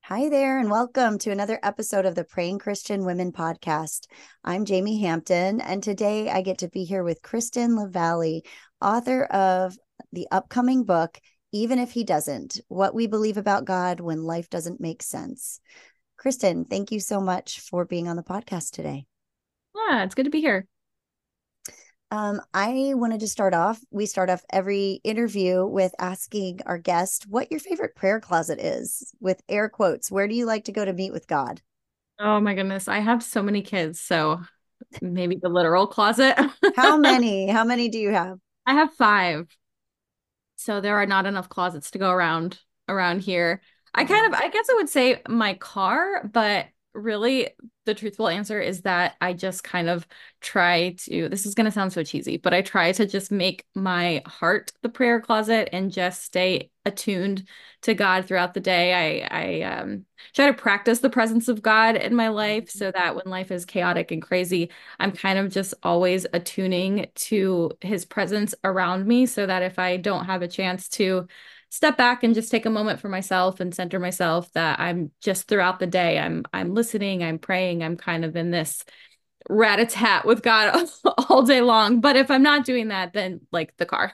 Hi there, and welcome to another episode of the Praying Christian Women podcast. I'm Jamie Hampton, and today I get to be here with Kristen LaValle, author of the upcoming book, Even If He Doesn't, What We Believe About God When Life Doesn't Make Sense. Kristen, thank you so much for being on the podcast today. Yeah, it's good to be here. I wanted to we start off every interview with asking our guest what your favorite prayer closet is, with air quotes. Where do you like to go to meet with God? Oh my goodness, I have so many kids, so maybe the literal closet. How many? How many do you have? I have five, so there are not enough closets to go around here. Wow. I guess I would say my car, but really the truthful answer is that I just kind of try to, this is going to sound so cheesy, but I try to just make my heart the prayer closet and just stay attuned to God throughout the day. I try to practice the presence of God in my life so that when life is chaotic and crazy, I'm kind of just always attuning to his presence around me so that if I don't have a chance to step back and just take a moment for myself and center myself, that I'm just throughout the day, I'm listening, I'm praying, I'm kind of in this rat-a-tat with God all day long. But if I'm not doing that, then like the car.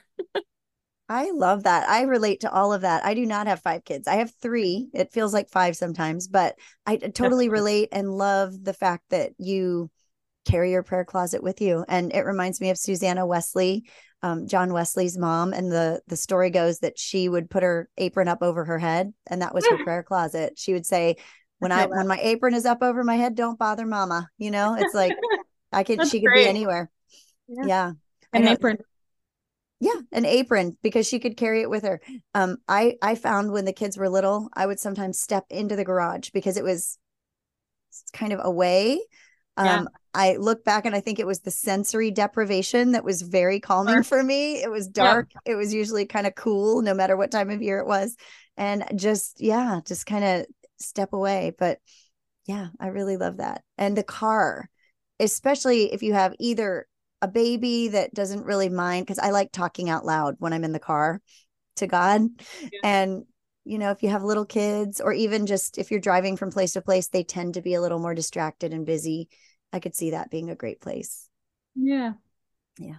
I love that. I relate to all of that. I do not have five kids. I have three. It feels like five sometimes, but I totally Definitely. relate and love the fact that you carry your prayer closet with you. And it reminds me of Susanna Wesley, John Wesley's mom. And the story goes that she would put her apron up over her head, and that was her prayer closet. She would say, I When feel when that. my apron is up over my head, don't bother mama. It's like That's she could be great. anywhere. Yeah. Yeah. I An know. apron. Yeah, an apron because she could carry it with her. I found when the kids were little, I would sometimes step into the garage because it was kind of away. Yeah. I look back and I think it was the sensory deprivation that was very calming Or, for me. It was yep. dark. It was usually kind of cool, no matter what time of year it was, and just kind of step away. But yeah, I really love that. And the car, especially if you have either a baby that doesn't really mind, because I like talking out loud when I'm in the car to God. And, if you have little kids, or even just if you're driving from place to place, they tend to be a little more distracted and busy. I could see that being a great place. Yeah. Yeah.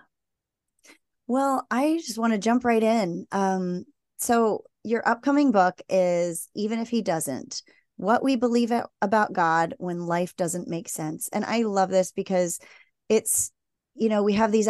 Well, I just want to jump right in. So your upcoming book is Even If He Doesn't, What We Believe About God When Life Doesn't Make Sense. And I love this because it's, we have these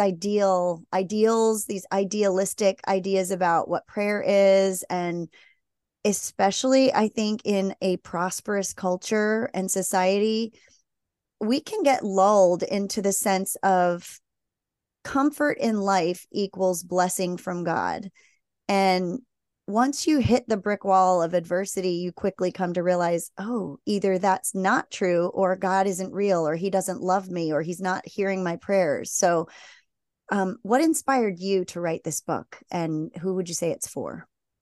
ideals, these idealistic ideas about what prayer is. And especially, I think, in a prosperous culture and society, we can get lulled into the sense of comfort in life equals blessing from God. And once you hit the brick wall of adversity, you quickly come to realize, oh, either that's not true, or God isn't real, or he doesn't love me, or he's not hearing my prayers. So, what inspired you to write this book, and who would you say it's for?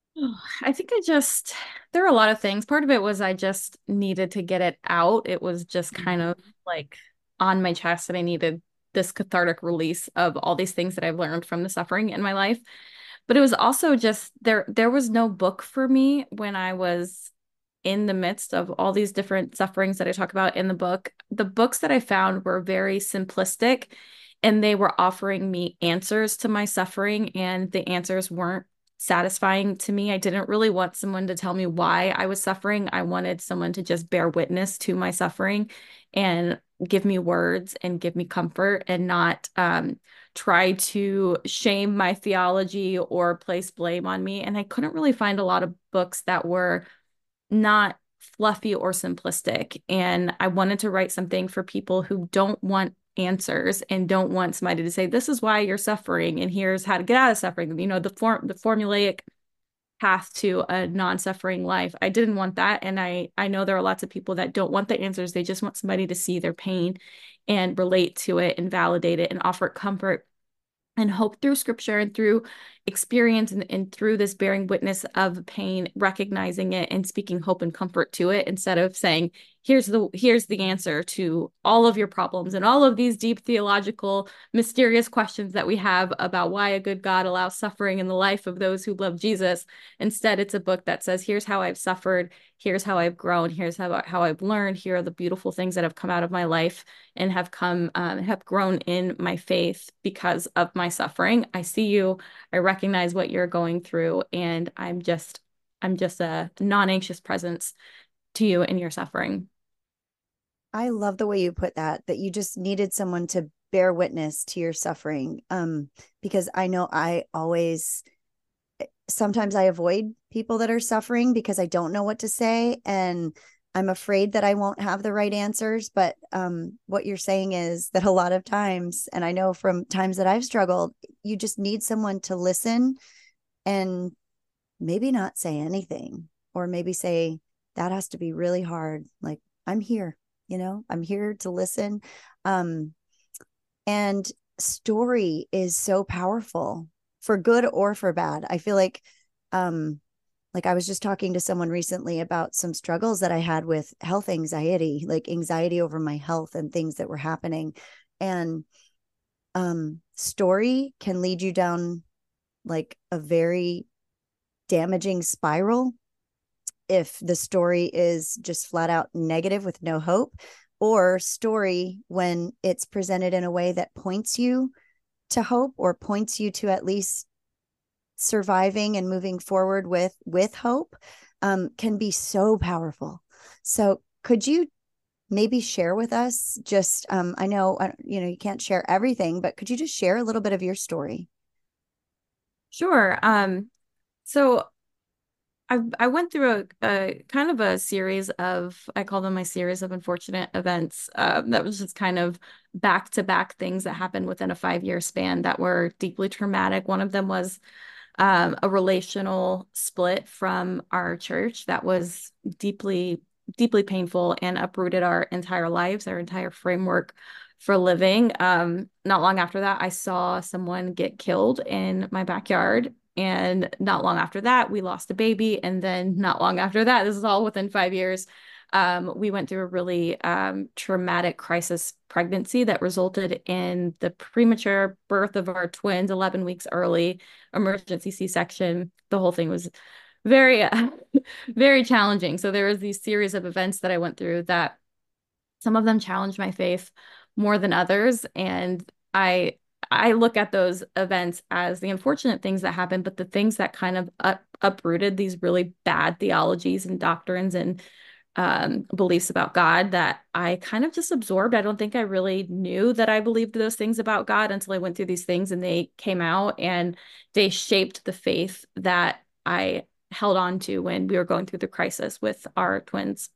I think there are a lot of things. Part of it was I just needed to get it out. It was just kind of like on my chest, and I needed this cathartic release of all these things that I've learned from the suffering in my life. But it was also just there was no book for me when I was in the midst of all these different sufferings that I talk about in the book. The books that I found were very simplistic, and they were offering me answers to my suffering, and the answers weren't satisfying to me. I didn't really want someone to tell me why I was suffering. I wanted someone to just bear witness to my suffering and give me words and give me comfort, and not try to shame my theology or place blame on me. And I couldn't really find a lot of books that were not fluffy or simplistic. And I wanted to write something for people who don't want answers and don't want somebody to say, this is why you're suffering and here's how to get out of suffering. The formulaic path to a non-suffering life. I didn't want that. And I know there are lots of people that don't want the answers. They just want somebody to see their pain and relate to it and validate it and offer comfort and hope through scripture and through experience, and through this bearing witness of pain, recognizing it and speaking hope and comfort to it instead of saying, here's the answer to all of your problems and all of these deep theological mysterious questions that we have about why a good God allows suffering in the life of those who love Jesus. Instead, it's a book that says, here's how I've suffered, here's how I've grown, here's how I've learned, here are the beautiful things that have come out of my life and have grown in my faith because of my suffering. I see you, I recognize what you're going through, and I'm just a non-anxious presence to you in your suffering. I love the way you put that, that you just needed someone to bear witness to your suffering. Because I know sometimes I avoid people that are suffering because I don't know what to say. And I'm afraid that I won't have the right answers. But what you're saying is that a lot of times, and I know from times that I've struggled, you just need someone to listen and maybe not say anything, or maybe say, that has to be really hard. Like, I'm here, I'm here to listen. Um, and story is so powerful for good or for bad. I feel um, like I was just talking to someone recently about some struggles that I had with health anxiety, like anxiety over my health and things that were happening. And story can lead you down like a very damaging spiral if the story is just flat out negative with no hope, or story when it's presented in a way that points you to hope or points you to at least surviving and moving forward with hope, can be so powerful. So could you maybe share with us just I know you can't share everything, but could you just share a little bit of your story? Sure. So I went through a kind of a series of, I call them my series of unfortunate events. That was just kind of back to back things that happened within a 5 year span that were deeply traumatic. One of them was a relational split from our church that was deeply, deeply painful and uprooted our entire lives, our entire framework for living. Not long after that, I saw someone get killed in my backyard. And not long after that, we lost a baby. And then not long after that, this is all within 5 years, we went through a really traumatic crisis pregnancy that resulted in the premature birth of our twins 11 weeks early, emergency C-section. The whole thing was very, very challenging. So there was these series of events that I went through that some of them challenged my faith more than others. And I look at those events as the unfortunate things that happened, but the things that kind of uprooted these really bad theologies and doctrines and beliefs about God that I kind of just absorbed. I don't think I really knew that I believed those things about God until I went through these things and they came out and they shaped the faith that I held on to when we were going through the crisis with our twins.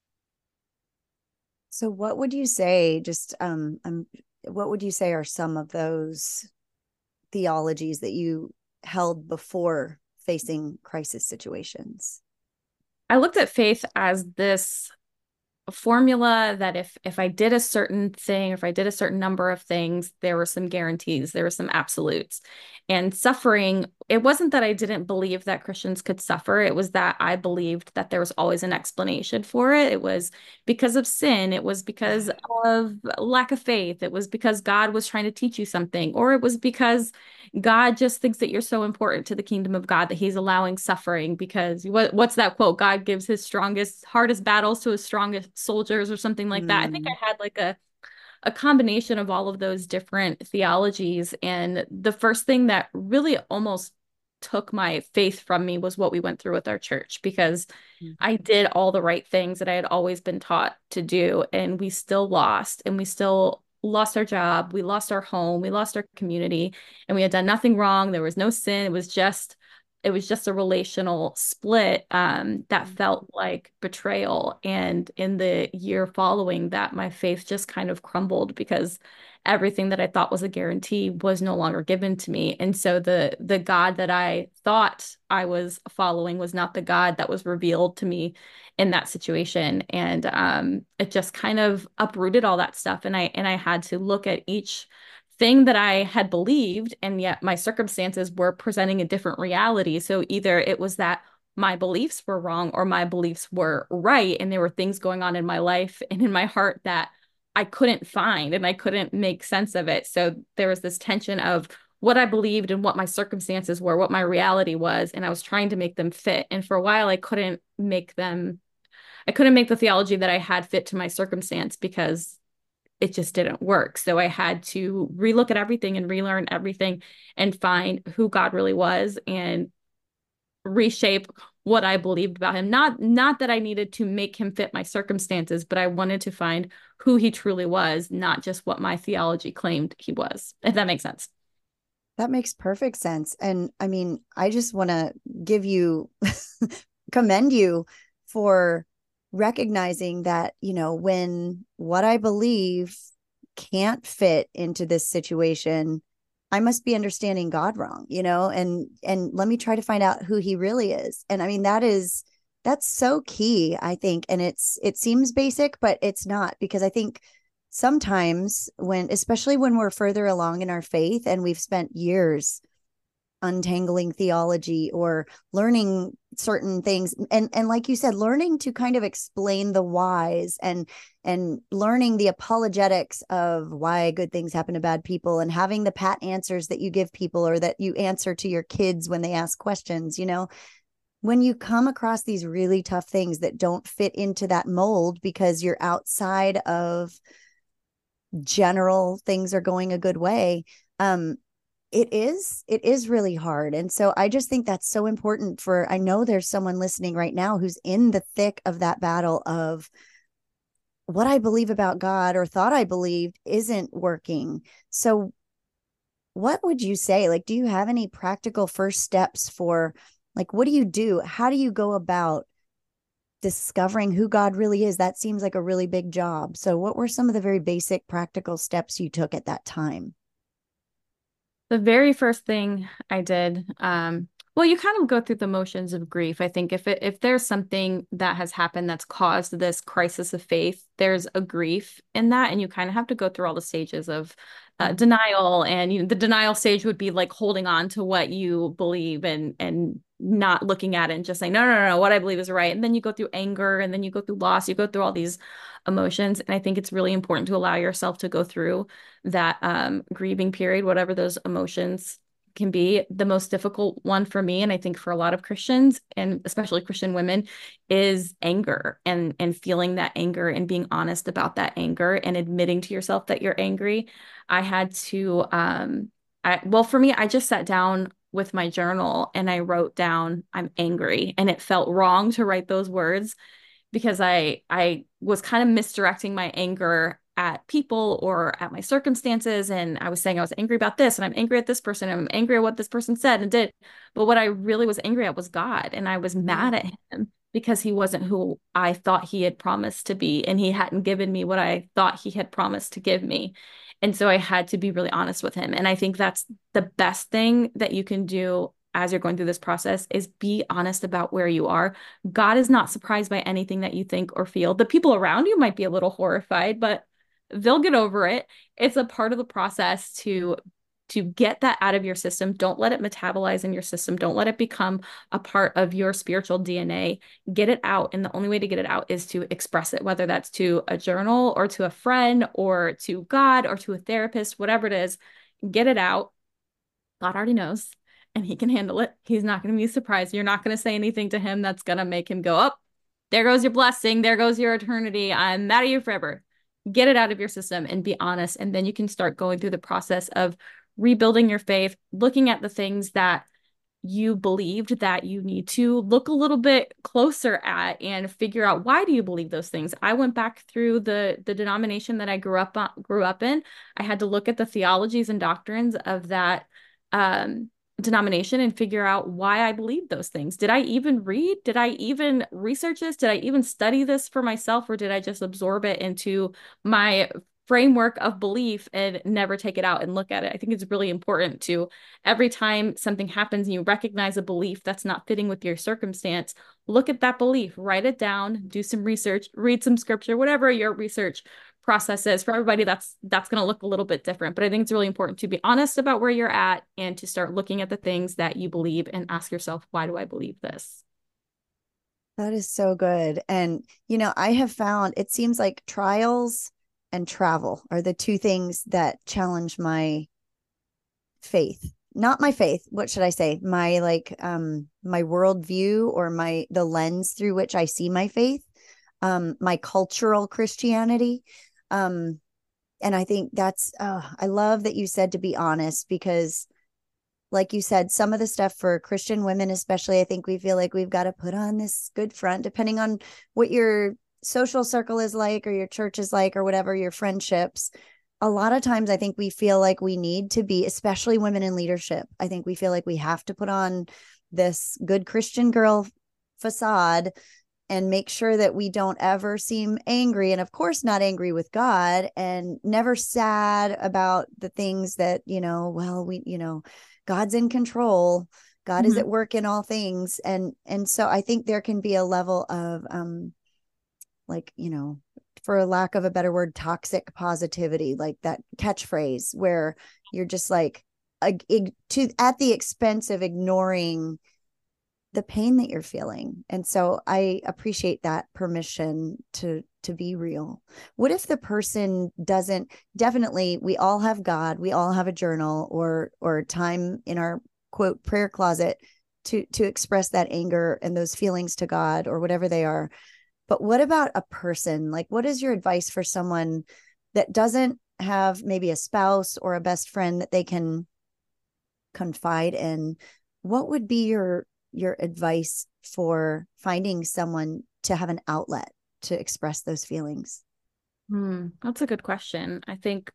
So what would you say, just what would you say are some of those theologies that you held before facing crisis situations? I looked at faith as this formula that if I did a certain thing, if I did a certain number of things, there were some guarantees, there were some absolutes. And suffering, it wasn't that I didn't believe that Christians could suffer, it was that I believed that there was always an explanation for it. It was because of sin, it was because of lack of faith, it was because God was trying to teach you something, or it was because God just thinks that you're so important to the kingdom of God that he's allowing suffering because what's that quote? God gives his strongest, hardest battles to his strongest soldiers or something like that. I think Mm. I had like a combination of all of those different theologies. And the first thing that really almost took my faith from me was what we went through with our church because I did all the right things that I had always been taught to do, and we still lost, and we still lost our job, we lost our home, we lost our community, and we had done nothing wrong. There was no sin. It was just a relational split that felt like betrayal. And in the year following that, my faith just kind of crumbled because everything that I thought was a guarantee was no longer given to me. And so the God that I thought I was following was not the God that was revealed to me in that situation. And it just kind of uprooted all that stuff. And I had to look at each thing that I had believed, and yet my circumstances were presenting a different reality. So either it was that my beliefs were wrong or my beliefs were right. And there were things going on in my life and in my heart that I couldn't find and I couldn't make sense of it. So there was this tension of what I believed and what my circumstances were, what my reality was, and I was trying to make them fit. And for a while, I couldn't make the theology that I had fit to my circumstance because it just didn't work. So I had to relook at everything and relearn everything and find who God really was and reshape what I believed about him. Not that I needed to make him fit my circumstances, but I wanted to find who he truly was, not just what my theology claimed he was, if that makes sense. That makes perfect sense. And I mean, I just want to give you, commend you for recognizing that, when what I believe can't fit into this situation, I must be understanding God wrong, and let me try to find out who he really is. And I mean, that's so key, I think. And it seems basic, but it's not, because I think sometimes especially when we're further along in our faith and we've spent years untangling theology or learning certain things, and like you said, learning to kind of explain the whys, and learning the apologetics of why good things happen to bad people, and having the pat answers that you give people or that you answer to your kids when they ask questions. When you come across these really tough things that don't fit into that mold because you're outside of general things are going a good way, it is really hard. And so I just think that's so important. I know there's someone listening right now who's in the thick of that battle of what I believe about God or thought I believed isn't working. So what would you say? Like, do you have any practical first steps for, like, what do you do? How do you go about discovering who God really is? That seems like a really big job. So what were some of the very basic practical steps you took at that time? The very first thing I did, well, you kind of go through the motions of grief. I think if there's something that has happened that's caused this crisis of faith, there's a grief in that, and you kind of have to go through all the stages of denial. And the denial stage would be like holding on to what you believe and not looking at it and just saying, no, no, no, no, what I believe is right. And then you go through anger, and then you go through loss, you go through all these emotions. And I think it's really important to allow yourself to go through that grieving period, whatever those emotions can be. The most difficult one for me, and I think for a lot of Christians, and especially Christian women, is anger, and feeling that anger and being honest about that anger and admitting to yourself that you're angry. I had to, well, for me, I just sat down with my journal and I wrote down, I'm angry. And it felt wrong to write those words because I was kind of misdirecting my anger at people or at my circumstances. And I was saying I was angry about this, and I'm angry at this person, and I'm angry at what this person said and did. But what I really was angry at was God. And I was mad at him because he wasn't who I thought he had promised to be. And he hadn't given me what I thought he had promised to give me. And so I had to be really honest with him. And I think that's the best thing that you can do as you're going through this process, is be honest about where you are. God is not surprised by anything that you think or feel. The people around you might be a little horrified, but they'll get over it. It's a part of the process to get that out of your system. Don't let it metabolize in your system. Don't let it become a part of your spiritual DNA. Get it out. And the only way to get it out is to express it, whether that's to a journal or to a friend or to God or to a therapist, whatever it is, get it out. God already knows, and he can handle it. He's not going to be surprised. You're not going to say anything to him that's going to make him go, up. Oh, there goes your blessing. There goes your eternity. I'm mad at you forever. Get it out of your system and be honest. And then you can start going through the process of rebuilding your faith, looking at the things that you believed that you need to look a little bit closer at and figure out, why do you believe those things? I went back through the denomination that I grew up in. I had to look at the theologies and doctrines of that denomination and figure out why I believe those things. Did I even read? Did I even research this? Did I even study this for myself? Or did I just absorb it into my framework of belief and never take it out and look at it? I think it's really important to, every time something happens and you recognize a belief that's not fitting with your circumstance, look at that belief, write it down, do some research, read some scripture, whatever your research process is. For everybody, that's going to look a little bit different. But I think it's really important to be honest about where you're at and to start looking at the things that you believe and ask yourself, why do I believe this? That is so good. And, I have found it seems like trials and travel are the two things that challenge my faith. Not my faith. What should I say? My my worldview, or the lens through which I see my faith, my cultural Christianity. Um, and I think I love that you said to be honest, because like you said, some of the stuff for Christian women, especially, I think we feel like we've got to put on this good front, depending on what your social circle is like, or your church is like, or whatever, your friendships. A lot of times, I think we feel like we need to be, especially women in leadership. I think we feel like we have to put on this good Christian girl facade and make sure that we don't ever seem angry. And of course, not angry with God, and never sad about the things that, God's in control. God is Mhm. at work in all things. And so I think there can be a level of like, for a lack of a better word, toxic positivity, like that catchphrase where you're just like at the expense of ignoring the pain that you're feeling. And so I appreciate that permission to be real. What if the person doesn't? Definitely, we all have God, we all have a journal, or time in our quote prayer closet to express that anger and those feelings to God, or whatever they are. But what about a person? Like, what is your advice for someone that doesn't have maybe a spouse or a best friend that they can confide in? What would be your advice for finding someone to have an outlet to express those feelings? That's a good question. I think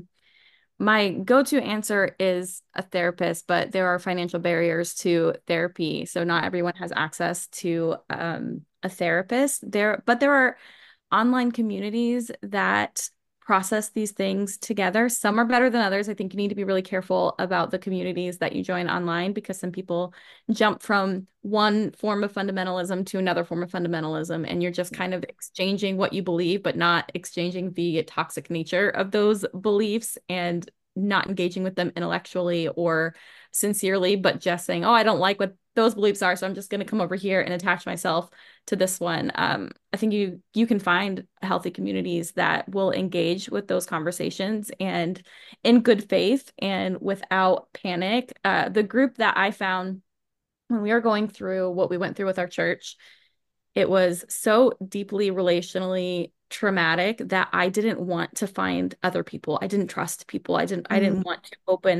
my go-to answer is a therapist, but there are financial barriers to therapy. So not everyone has access to a therapist there, but there are online communities that process these things together. Some are better than others. I think you need to be really careful about the communities that you join online, because some people jump from one form of fundamentalism to another form of fundamentalism, and you're just kind of exchanging what you believe, but not exchanging the toxic nature of those beliefs, and not engaging with them intellectually or sincerely, but just saying, oh, I don't like what those beliefs are, so I'm just going to come over here and attach myself to this one. I think you can find healthy communities that will engage with those conversations and in good faith and without panic. The group that I found when we were going through what we went through with our church, it was so deeply relationally traumatic that I didn't want to find other people. I didn't trust people. I didn't Mm, want to open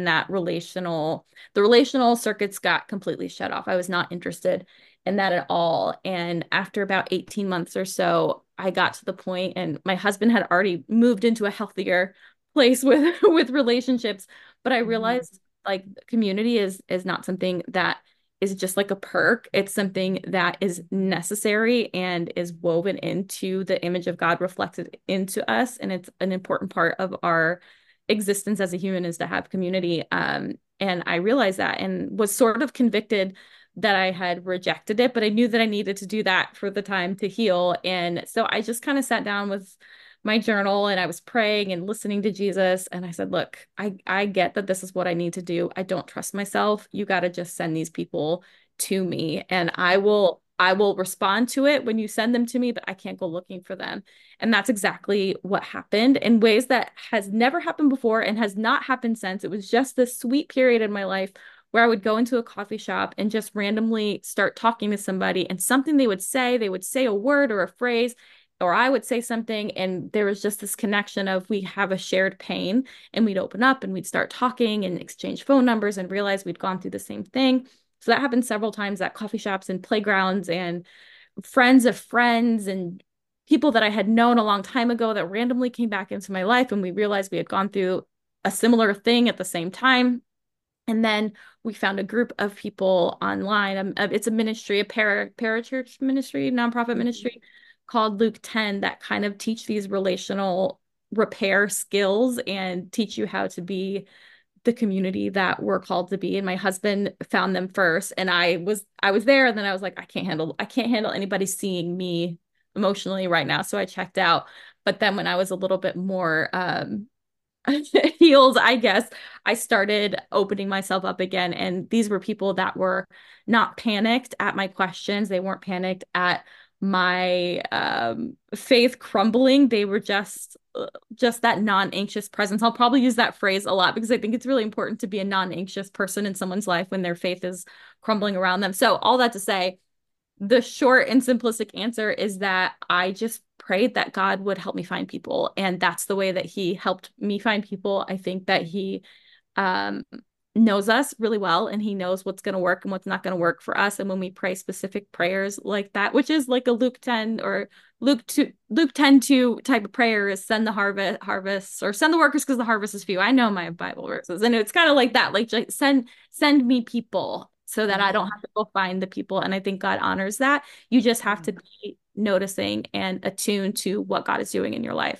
the relational circuits got completely shut off. I was not interested in that at all. And after about 18 months or so, I got to the point, and my husband had already moved into a healthier place with with relationships, but I mhm, realized like community is not something that is just like a perk. It's something that is necessary and is woven into the image of God reflected into us. And it's an important part of our existence as a human is to have community. And I realized that and was sort of convicted that I had rejected it, but I knew that I needed to do that for the time to heal. And so I just kind of sat down with my journal and I was praying and listening to Jesus. And I said, look, I get that this is what I need to do. I don't trust myself. You got to just send these people to me, and I will respond to it when you send them to me, but I can't go looking for them. And that's exactly what happened in ways that has never happened before and has not happened since. It was just this sweet period in my life where I would go into a coffee shop and just randomly start talking to somebody, and something they would say a word or a phrase, or I would say something, and there was just this connection of we have a shared pain, and we'd open up and we'd start talking and exchange phone numbers and realize we'd gone through the same thing. So that happened several times at coffee shops and playgrounds and friends of friends and people that I had known a long time ago that randomly came back into my life, and we realized we had gone through a similar thing at the same time. And then we found a group of people online. It's a ministry, a parachurch ministry, nonprofit mhm. ministry called Luke 10 that kind of teach these relational repair skills and teach you how to be the community that we're called to be. And my husband found them first, and I was there, and then I was like, I can't handle anybody seeing me emotionally right now. So I checked out. But then when I was a little bit more healed, I guess, I started opening myself up again. And these were people that were not panicked at my questions. They weren't panicked at my faith crumbling. They were just that non-anxious presence. I'll probably use that phrase a lot because I think it's really important to be a non-anxious person in someone's life when their faith is crumbling around them. So all that to say, the short and simplistic answer is that I just prayed that God would help me find people. And that's the way that he helped me find people. I think that he um, knows us really well and he knows what's going to work and what's not going to work for us. And when we pray specific prayers like that, which is like a Luke 10 or Luke 10:2 type of prayer is send the harvest or send the workers because the harvest is few. I know my Bible verses and it's kind of like that, like just send me people so that I don't Mhm. have to go find the people. And I think God honors that. You just have Yeah. to be noticing and attuned to what God is doing in your life.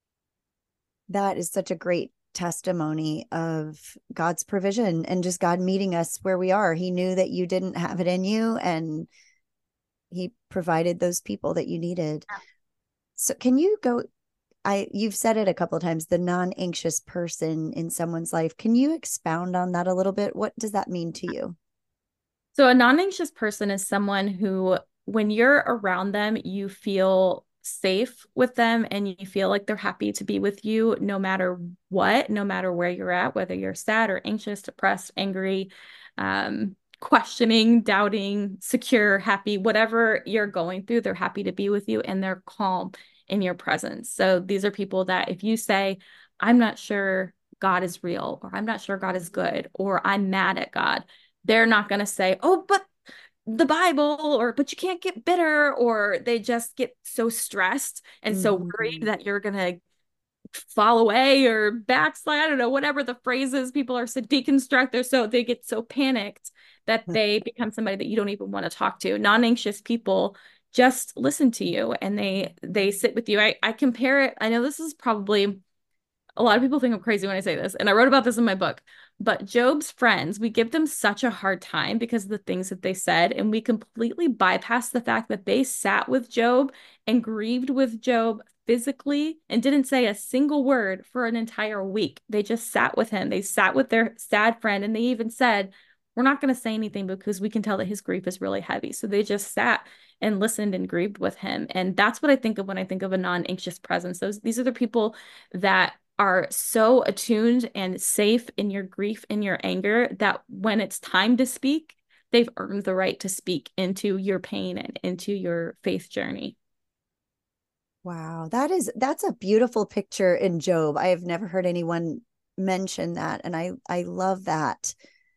That is such a great testimony of God's provision and just God meeting us where we are. He knew that you didn't have it in you and he provided those people that you needed. So can you go you've said it a couple of times, the non-anxious person in someone's life. Can you expound on that a little bit? What does that mean to you? So a non-anxious person is someone who, when you're around them, you feel safe with them and you feel like they're happy to be with you no matter what, no matter where you're at, whether you're sad or anxious, depressed, angry, questioning, doubting, secure, happy, whatever you're going through, they're happy to be with you and they're calm in your presence. So these are people that if you say, I'm not sure God is real, or I'm not sure God is good, or I'm mad at God, they're not going to say, oh, but the Bible, or but you can't get bitter, or they just get so stressed and so worried Mhm. that you're going to fall away or backslide. I don't know, whatever the phrases people are so deconstruct. They get so panicked that they become somebody that you don't even want to talk to. Non-anxious people just listen to you and they sit with you. I compare it. I know this is probably a lot of people think I'm crazy when I say this, and I wrote about this in my book. But Job's friends, we give them such a hard time because of the things that they said, and we completely bypass the fact that they sat with Job and grieved with Job physically and didn't say a single word for an entire week. They just sat with him. They sat with their sad friend, and they even said, we're not going to say anything because we can tell that his grief is really heavy. So they just sat and listened and grieved with him. And that's what I think of when I think of a non-anxious presence. These are the people that are so attuned and safe in your grief and your anger that when it's time to speak, they've earned the right to speak into your pain and into your faith journey. Wow, that's a beautiful picture in Job. I have never heard anyone mention that, and I love that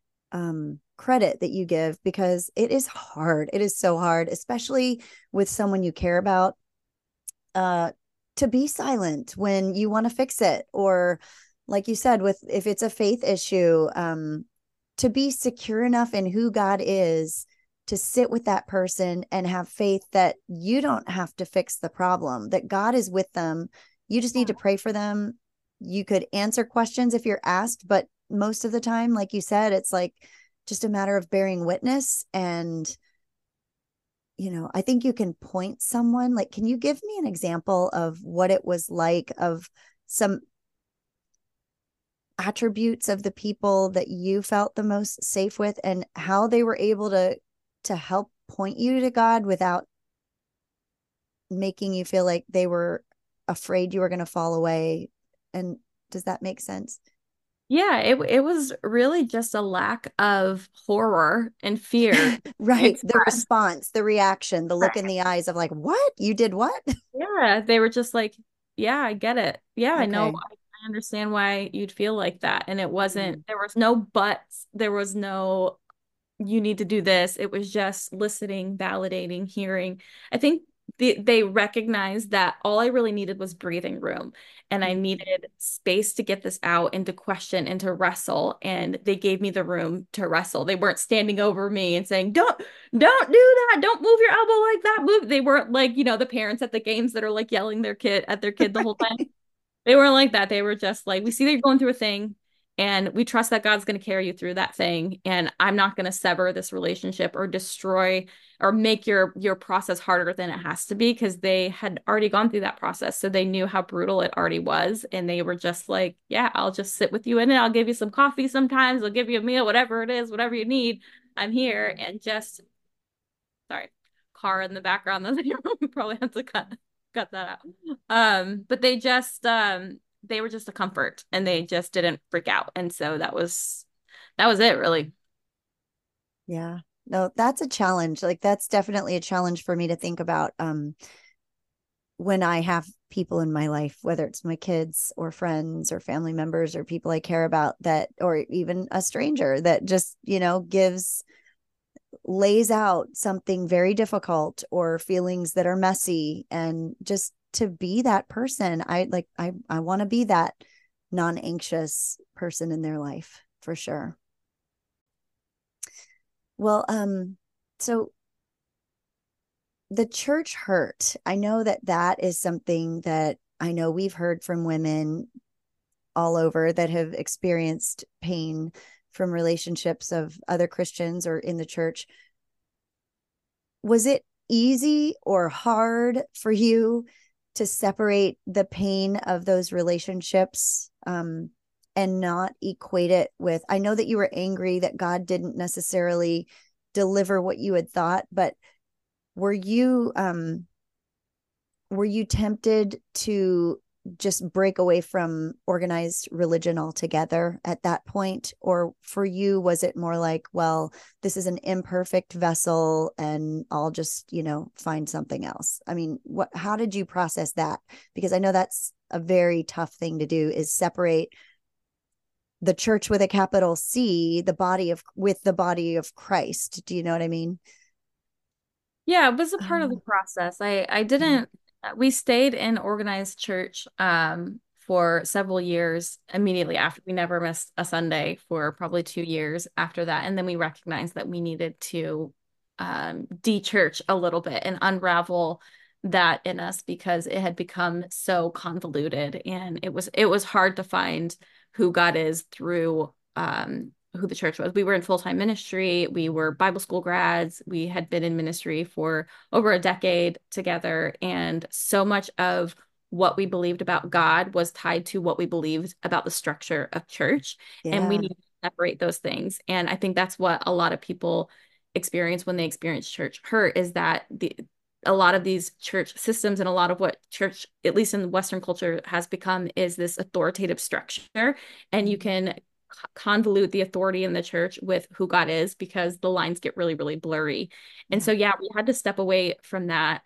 credit that you give because it is hard. It is so hard, especially with someone you care about, uh, to be silent when you want to fix it, or like you said, with if it's a faith issue, to be secure enough in who God is to sit with that person and have faith that you don't have to fix the problem, that God is with them. You just need to pray for them. You could answer questions if you're asked, but most of the time, like you said, it's like just a matter of bearing witness. And, I think you can point someone, like, can you give me an example of what it was like, of some attributes of the people that you felt the most safe with and how they were able to help point you to God without making you feel like they were afraid you were going to fall away? And does that make sense? Yeah, it was really just a lack of horror and fear Right. The expressed. response, the reaction, the look in the eyes of like, what? You did what? Yeah, they were just like, yeah, I get it. Yeah, I know. Okay. I understand why you'd feel like that. And it wasn't, Mm. there was no buts. There was no, you need to do this. It was just listening, validating, hearing. I think they recognized that all I really needed was breathing room and I Mm. needed space to get this out and to question and to wrestle. And they gave me the room to wrestle. They weren't standing over me and saying, don't do that. Don't move your elbow like that. Move. They weren't like, the parents at the games that are like yelling their kid at their kid the whole time. They weren't like that. They were just like, we see that you're going through a thing And we trust that God's going to carry you through that thing. And I'm not going to sever this relationship or destroy or make your process harder than it has to be, because they had already gone through that process. So they knew how brutal it already was. And they were just like, yeah, I'll just sit with you in it. I'll give you some coffee sometimes. I'll give you a meal, whatever it is, whatever you need. I'm here. And just, sorry, car in the background. We probably have to cut that out. But they were just a comfort, and they just didn't freak out. And so that was it, really. Yeah. No, that's a challenge. Like that's definitely a challenge for me to think about when I have people in my life, whether it's my kids or friends or family members or people I care about, that, or even a stranger that just, lays out something very difficult or feelings that are messy, and just to be that person. I want to be that non-anxious person in their life for sure. Well, so the church hurt. I know that that is something that I know we've heard from women all over that have experienced pain from relationships of other Christians or in the church. Was it easy or hard for you to separate the pain of those relationships, and not equate it with, I know that you were angry that God didn't necessarily deliver what you had thought, but were you were you tempted to just break away from organized religion altogether at that point? Or for you, was it more like, well, this is an imperfect vessel and I'll just, find something else? I mean, how did you process that? Because I know that's a very tough thing to do, is separate the church with a capital C, with the body of Christ. Do you know what I mean? Yeah, it was a part of the Um, process. I yeah. didn't We stayed in organized church for several years immediately after. We never missed a Sunday for probably 2 years after that. And then we recognized that we needed to de-church a little bit and unravel that in us, because it had become so convoluted, and it was hard to find who God is through who the church was. We were in full-time ministry. We were Bible school grads. We had been in ministry for over a decade together. And so much of what we believed about God was tied to what we believed about the structure of church. And we Yeah. need to separate those things. And I think that's what a lot of people experience when they experience church hurt, is that a lot of these church systems and a lot of what church, at least in Western culture, has become is this authoritative structure. And you can convolute the authority in the church with who God is, because the lines get really, really blurry. And Yeah. so, yeah, we had to step away from that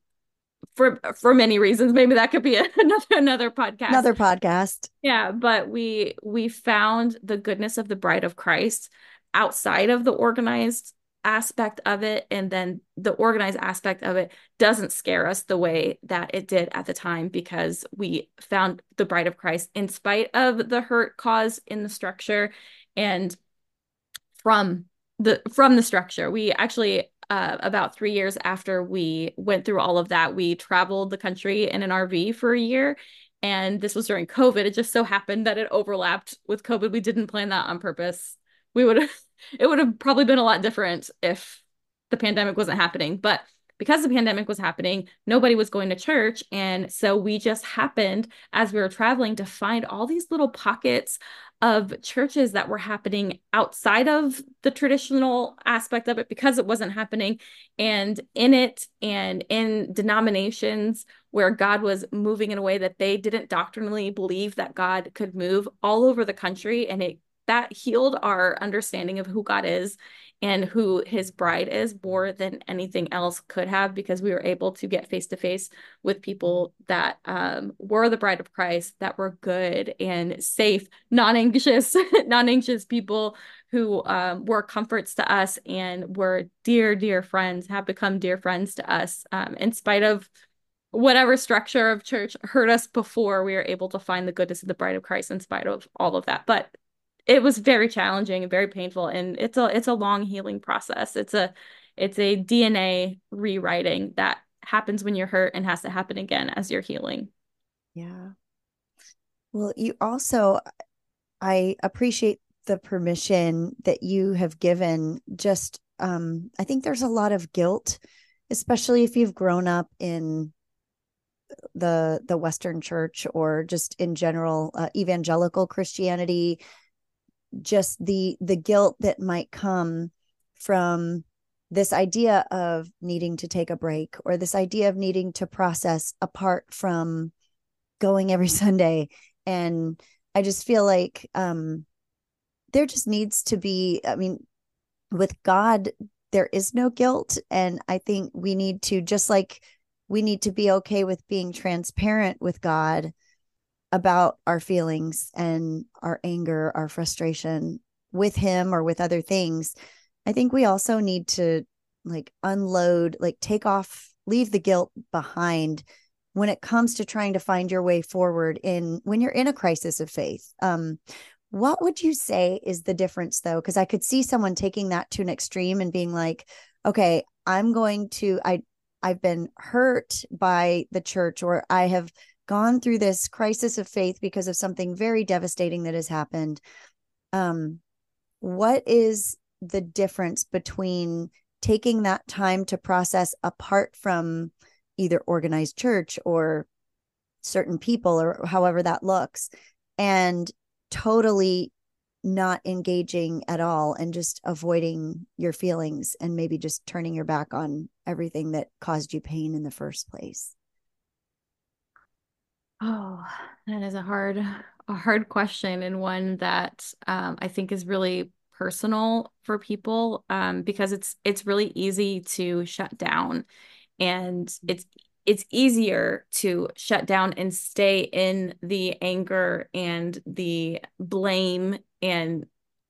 for many reasons. Maybe that could be another podcast. Another podcast. Yeah, but we found the goodness of the bride of Christ outside of the organized aspect of it, and then the organized aspect of it doesn't scare us the way that it did at the time, because we found the bride of Christ in spite of the hurt caused in the structure. And from the structure, we actually about 3 years after we went through all of that, we traveled the country in an RV for a year. And this was during COVID. It just so happened that it overlapped with COVID. We didn't plan that on purpose. We would have, it would have probably been a lot different if the pandemic wasn't happening. But because the pandemic was happening, nobody was going to church. And so we just happened, as we were traveling, to find all these little pockets of churches that were happening outside of the traditional aspect of it, because it wasn't happening, and in it, and in denominations where God was moving in a way that they didn't doctrinally believe that God could move, all over the country. And that healed our understanding of who God is and who his bride is more than anything else could have, because we were able to get face to face with people that were the bride of Christ, that were good and safe, non-anxious, non-anxious people who were comforts to us and were dear, dear friends, have become dear friends to us. In spite of whatever structure of church hurt us before, we were able to find the goodness of the bride of Christ in spite of all of that. But it was very challenging and very painful, and it's a long healing process. It's a DNA rewriting that happens when you're hurt and has to happen again as you're healing. Yeah. Well, you also, I appreciate the permission that you have given. Just, I think there's a lot of guilt, especially if you've grown up in the Western Church or just in general evangelical Christianity. Just the guilt that might come from this idea of needing to take a break, or this idea of needing to process apart from going every Sunday. And I just feel like there just needs to be, I mean, with God, there is no guilt. And I think we need to, just like we need to be okay with being transparent with God about our feelings and our anger, our frustration with Him or with other things. I think we also need to like unload, like take off, leave the guilt behind when it comes to trying to find your way forward in when you're in a crisis of faith. What would you say is the difference though? Because I could see someone taking that to an extreme and being like, okay, I've been hurt by the church, or I have gone through this crisis of faith because of something very devastating that has happened. Um, what is the difference between taking that time to process apart from either organized church or certain people or however that looks, and totally not engaging at all and just avoiding your feelings and maybe just turning your back on everything that caused you pain in the first place? Oh, that is a hard question, and one that I think is really personal for people, because it's really easy to shut down, and it's easier to shut down and stay in the anger and the blame and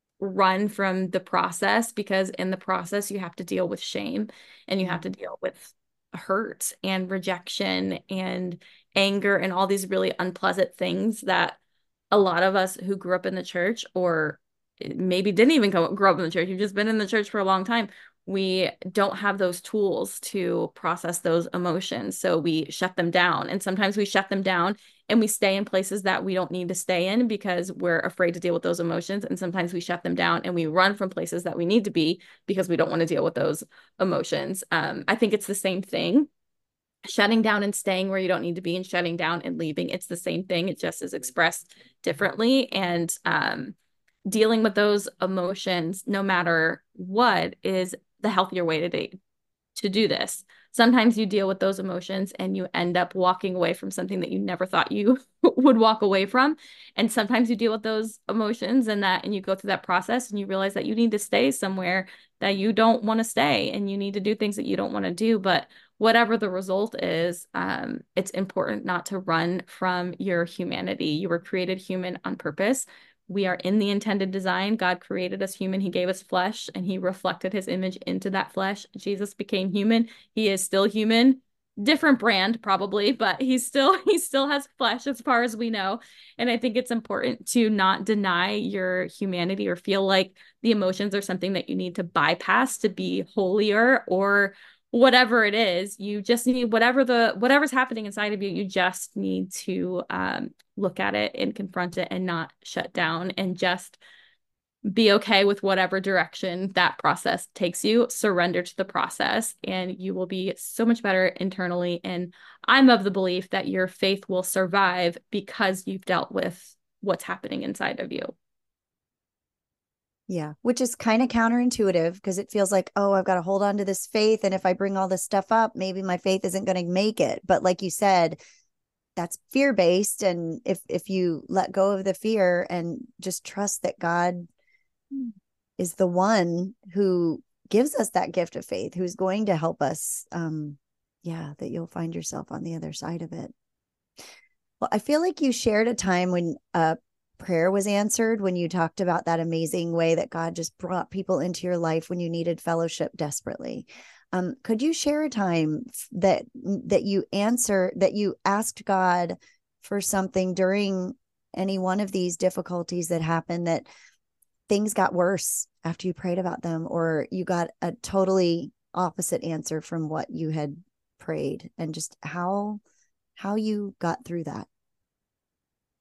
run from the process, because in the process you have to deal with shame, and you have to deal with hurt and rejection and anger and all these really unpleasant things that a lot of us who grew up in the church, or maybe didn't even grow up in the church, you've just been in the church for a long time, we don't have those tools to process those emotions. So we shut them down. And sometimes we shut them down and we stay in places that we don't need to stay in because we're afraid to deal with those emotions. And sometimes we shut them down and we run from places that we need to be because we don't want to deal with those emotions. I think it's the same thing. Shutting down and staying where you don't need to be, and shutting down and leaving, it's the same thing. It just is expressed differently. And dealing with those emotions, no matter what, is the healthier way to do this. Sometimes you deal with those emotions and you end up walking away from something that you never thought you would walk away from. And sometimes you deal with those emotions and you go through that process and you realize that you need to stay somewhere that you don't want to stay, and you need to do things that you don't want to do. But whatever the result is, it's important not to run from your humanity. You were created human on purpose. We are in the intended design. God created us human. He gave us flesh and he reflected his image into that flesh. Jesus became human. He is still human. Different brand probably, but he still has flesh as far as we know. And I think it's important to not deny your humanity or feel like the emotions are something that you need to bypass to be holier or whatever it is. You just need whatever's happening inside of you, you just need to look at it and confront it and not shut down, and just be okay with whatever direction that process takes you. Surrender to the process and you will be so much better internally. And I'm of the belief that your faith will survive because you've dealt with what's happening inside of you. Yeah, which is kind of counterintuitive because it feels like, oh, I've got to hold on to this faith. And if I bring all this stuff up, maybe my faith isn't going to make it. But like you said, that's fear based. And if you let go of the fear and just trust that God is the one who gives us that gift of faith, who's going to help us, yeah, that you'll find yourself on the other side of it. Well, I feel like you shared a time when prayer was answered, when you talked about that amazing way that God just brought people into your life when you needed fellowship desperately. Could you share a time that you asked God for something during any one of these difficulties that happened, that things got worse after you prayed about them, or you got a totally opposite answer from what you had prayed, and just how you got through that?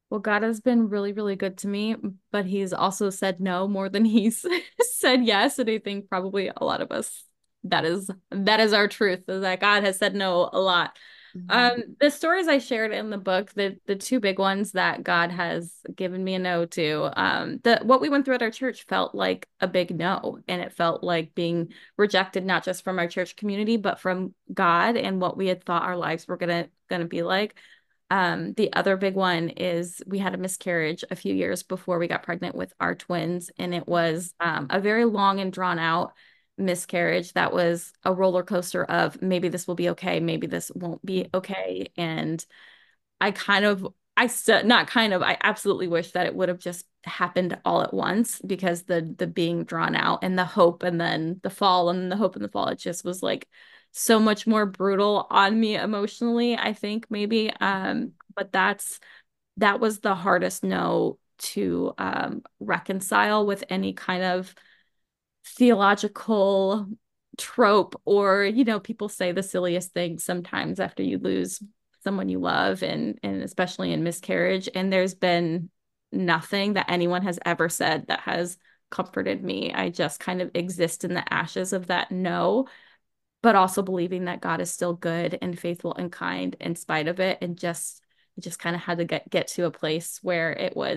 Well, God has been really, really good to me, but he's also said no more than he's said yes. And I think probably a lot of us, that is our truth, is that God has said no a lot. Mhm. The stories I shared in the book, the two big ones that God has given me a no to, the what we went through at our church felt like a big no, and it felt like being rejected not just from our church community, but from God and what we had thought our lives were gonna be like. The other big one is we had a miscarriage a few years before we got pregnant with our twins, and it was a very long and drawn out miscarriage that was a roller coaster of maybe this will be okay, maybe this won't be okay. And I kind of, I still, not kind of, I absolutely wish that it would have just happened all at once, because the being drawn out and the hope and then the fall and the hope and the fall, it just was like so much more brutal on me emotionally, I think maybe. But that was the hardest no to reconcile with any kind of theological trope, or people say the silliest things sometimes after you lose someone you love, and especially in miscarriage, and there's been nothing that anyone has ever said that has comforted me. I just kind of exist in the ashes of that no, but also believing that God is still good and faithful and kind in spite of it, and just kind of had to get to a place where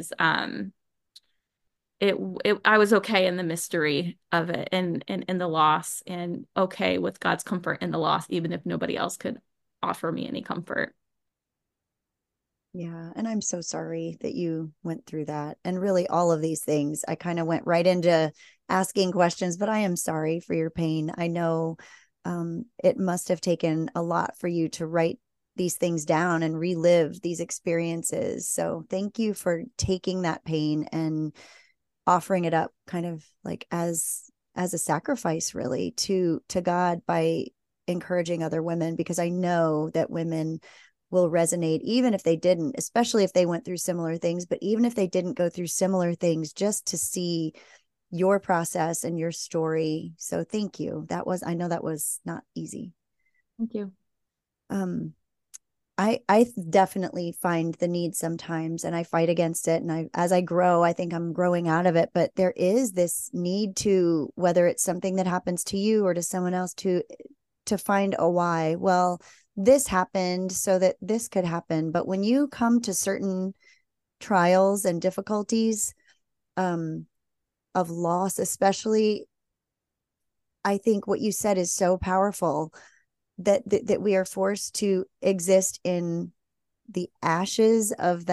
it I was okay in the mystery of it, and in the loss, and okay with God's comfort in the loss, even if nobody else could offer me any comfort. Yeah. And I'm so sorry that you went through that. And really, all of these things, I kind of went right into asking questions, but I am sorry for your pain. I know it must have taken a lot for you to write these things down and relive these experiences. So thank you for taking that pain and offering it up kind of like as a sacrifice really to God by encouraging other women, because I know that women will resonate even if they didn't, especially if they went through similar things, but even if they didn't go through similar things, just to see your process and your story. So thank you. I know that was not easy. Thank you. um I definitely find the need sometimes, and I fight against it, and as I grow, I think I'm growing out of it, but there is this need to, whether it's something that happens to you or to someone else, to find a why. Well, this happened so that this could happen. But when you come to certain trials and difficulties, um of loss especially, I think what you said is so powerful, that we are forced to exist in the ashes of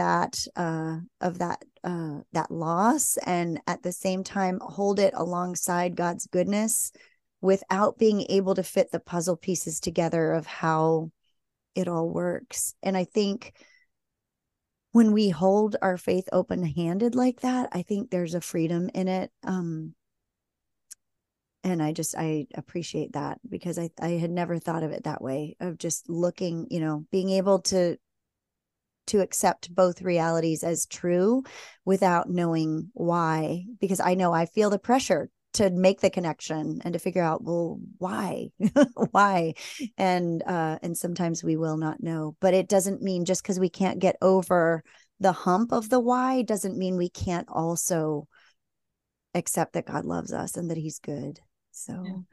that loss, and at the same time hold it alongside God's goodness without being able to fit the puzzle pieces together of how it all works. And I think when we hold our faith open handed like that, I think there's a freedom in it. And I appreciate that, because I had never thought of it that way, of just looking, being able to accept both realities as true without knowing why, because I know I feel the pressure to make the connection and to figure out, well, why why, and sometimes we will not know. But it doesn't mean, just because we can't get over the hump of the why, doesn't mean we can't also accept that God loves us and that he's good. Yeah. So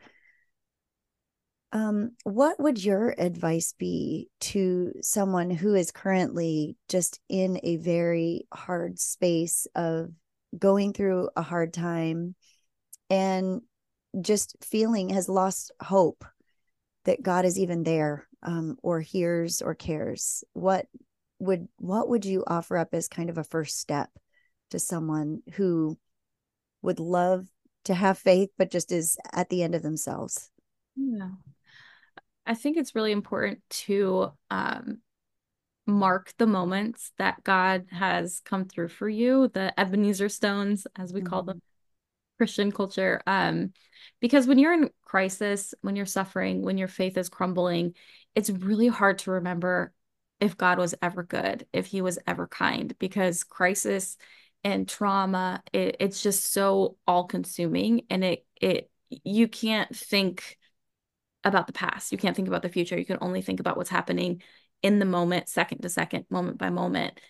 what would your advice be to someone who is currently just in a very hard space of going through a hard time, and just feeling has lost hope that God is even there, or hears or cares? What would you offer up as kind of a first step to someone who would love to have faith, but just is at the end of themselves? Yeah. I think it's really important to mark the moments that God has come through for you, the Ebenezer stones, as we call them, Mhm. Christian culture. Because when you're in crisis, when you're suffering, when your faith is crumbling, it's really hard to remember if God was ever good, if he was ever kind, because crisis and trauma, it's just so all consuming, and it you can't think about the past. You can't think about the future. You can only think about what's happening in the moment, second to second, moment by moment.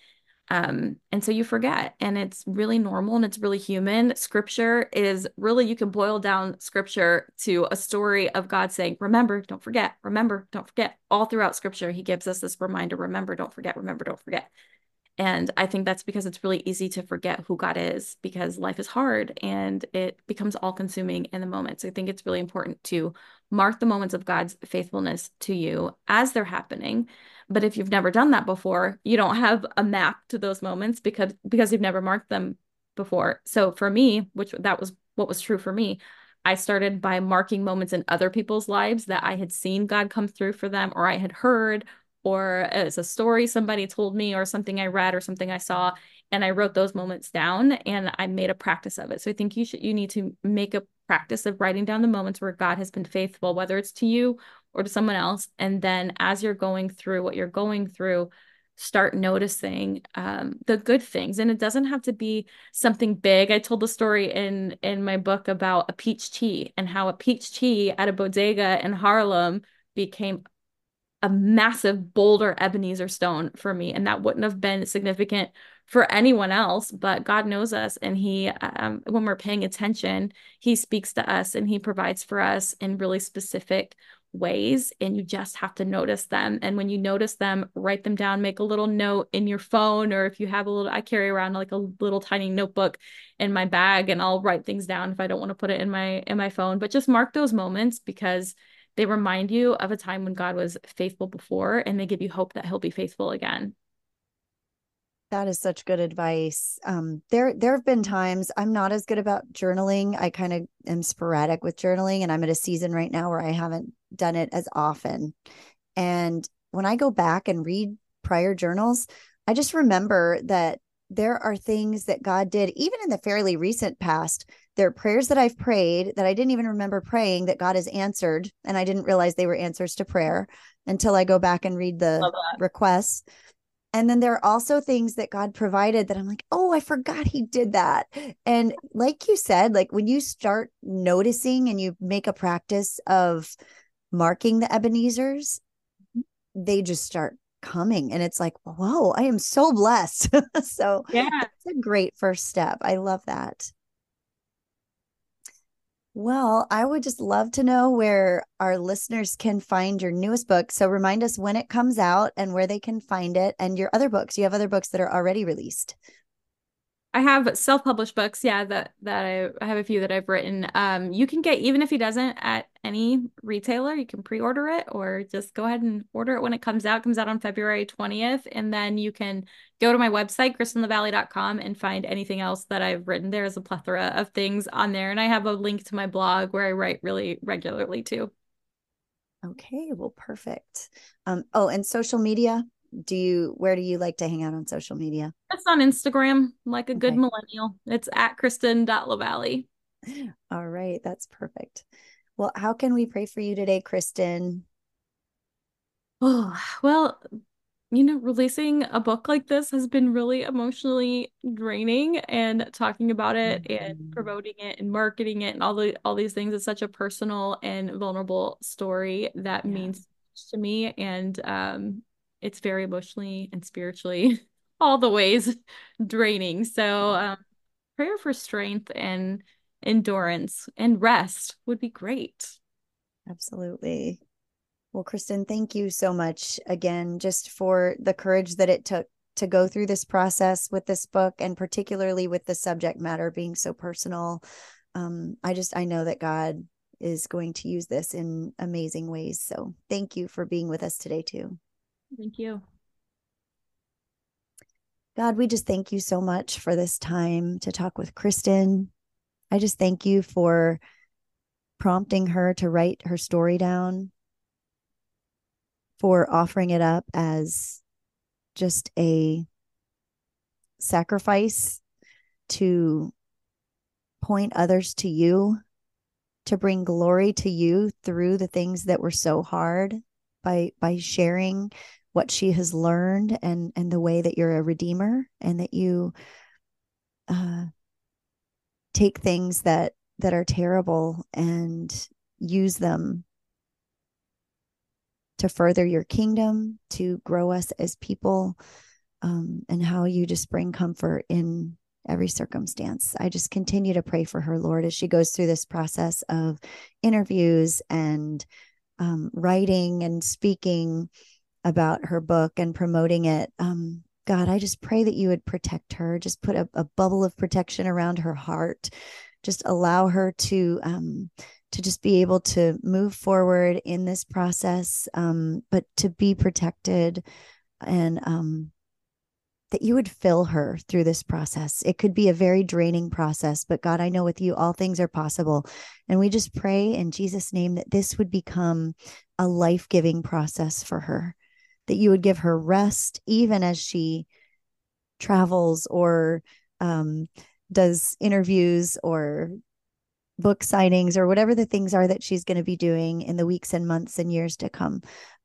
And so you forget, and it's really normal and it's really human. Scripture is really, you can boil down scripture to a story of God saying, remember, don't forget, remember, don't forget. All throughout scripture, he gives us this reminder, remember, don't forget, remember, don't forget. And I think that's because it's really easy to forget who God is because life is hard and it becomes all consuming in the moment. So I think it's really important to mark the moments of God's faithfulness to you as they're happening. But if you've never done that before, you don't have a map to those moments because you've never marked them before. So for me, which that was what was true for me, I started by marking moments in other people's lives that I had seen God come through for them or I had heard or as a story somebody told me or something I read or something I saw, and I wrote those moments down and I made a practice of it. So I think you need to make a practice of writing down the moments where God has been faithful, whether it's to you or to someone else. And then as you're going through what you're going through, start noticing the good things. And it doesn't have to be something big. I told the story in my book about a peach tea and how a peach tea at a bodega in Harlem became a massive boulder Ebenezer stone for me. And that wouldn't have been significant for anyone else, but God knows us. And he, when we're paying attention, he speaks to us and he provides for us in really specific ways. And you just have to notice them. And when you notice them, write them down, make a little note in your phone, or if you have a little, I carry around like a little tiny notebook in my bag and I'll write things down if I don't want to put it in my phone, but just mark those moments because they remind you of a time when God was faithful before, and they give you hope that he'll be faithful again. That is such good advice. There have been times I'm not as good about journaling. I kind of am sporadic with journaling, and I'm at a season right now where I haven't done it as often. And when I go back and read prior journals, I just remember that there are things that God did, even in the fairly recent past. There are prayers that I've prayed that I didn't even remember praying that God has answered. And I didn't realize they were answers to prayer until I go back and read the Love that. requests. And then there are also things that God provided that I'm like, oh, I forgot he did that. And like you said, like when you start noticing and you make a practice of marking the Ebenezer's, they just start coming. And it's like, whoa, I am so blessed. So Yeah. that's a great first step. I love that. Well, I would just love to know where our listeners can find your newest book. So remind us when it comes out and where they can find it and your other books. You have other books that are already released. I have self-published books, yeah, that I have a few that I've written. You can get even if he doesn't at any retailer, you can pre-order it or just go ahead and order it when it comes out. It comes out on February 20th, and then you can go to my website, kristinlavalley.com, and find anything else that I've written. There's a plethora of things on there, and I have a link to my blog where I write really regularly too. Okay, well, perfect. Oh, and social media. Where do you like to hang out on social media? It's on Instagram, like a good Okay. millennial. It's at Kristen.Lavalley. All right, that's perfect. Well, how can we pray for you today, Kristen? Oh, well, releasing a book like this has been really emotionally draining, and talking about it and Mhm. promoting it and marketing it and all these things is such a personal and vulnerable story that Yeah, means so much to me, and it's very emotionally and spiritually all the ways draining. So yeah, prayer for strength and endurance and rest would be great. absolutely. Well, Kristen, thank you so much again, just for the courage that it took to go through this process with this book, and particularly with the subject matter being so personal. I know that God is going to use this in amazing ways. So thank you for being with us today, too. Thank you. God, we just thank you so much for this time to talk with Kristen. I just thank you for prompting her to write her story down, for offering it up as just a sacrifice to point others to you, to bring glory to you through the things that were so hard, by sharing what she has learned, and the way that you're a redeemer, and that you uh, take things that are terrible and use them to further your kingdom, to grow us as people, and how you just bring comfort in every circumstance. I just continue to pray for her, Lord, as she goes through this process of interviews and writing and speaking about her book and promoting it. God, I just pray that you would protect her, just put a bubble of protection around her heart, just allow her to just be able to move forward in this process, but to be protected, and that you would fill her through this process. It could be a very draining process, but God, I know with you, all things are possible. And we just pray in Jesus' name that this would become a life-giving process for her, that you would give her rest, even as she travels or does interviews or book signings or whatever the things are that she's going to be doing in the weeks and months and years to come.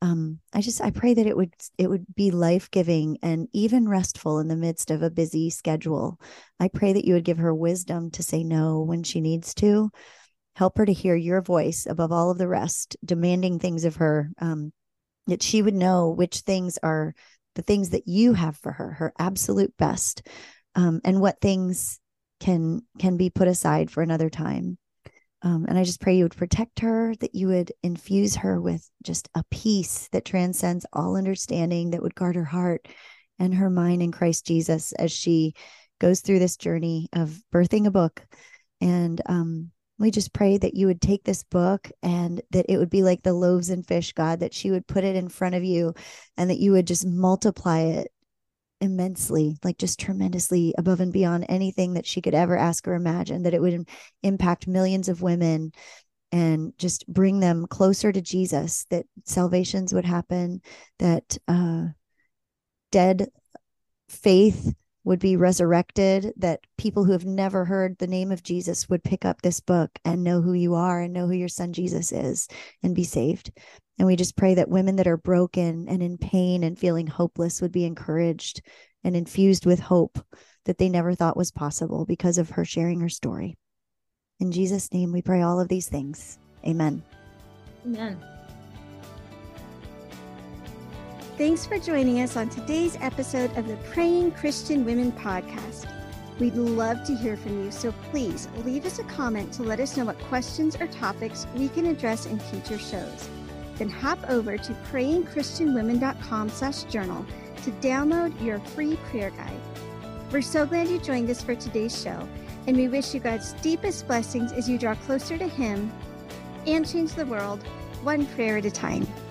I pray that it would be life-giving and even restful in the midst of a busy schedule. I pray that you would give her wisdom to say no when she needs to. Help her to hear your voice above all of the rest, demanding things of her, that she would know which things are the things that you have for her, her absolute best, and what things can be put aside for another time. And I just pray you would protect her, that you would infuse her with just a peace that transcends all understanding, that would guard her heart and her mind in Christ Jesus as she goes through this journey of birthing a book. And we just pray that you would take this book and that it would be like the loaves and fish, God, that she would put it in front of you and that you would just multiply it immensely, like just tremendously above and beyond anything that she could ever ask or imagine, that it would impact millions of women and just bring them closer to Jesus, that salvations would happen, that dead faith would be resurrected, that people who have never heard the name of Jesus would pick up this book and know who you are and know who your son Jesus is and be saved. And we just pray that women that are broken and in pain and feeling hopeless would be encouraged and infused with hope that they never thought was possible because of her sharing her story. In Jesus' name, we pray all of these things. Amen. Amen. Thanks for joining us on today's episode of the Praying Christian Women podcast. We'd love to hear from you, so please leave us a comment to let us know what questions or topics we can address in future shows. Then hop over to prayingchristianwomen.com/journal to download your free prayer guide. We're so glad you joined us for today's show, and we wish you God's deepest blessings as you draw closer to Him and change the world one prayer at a time.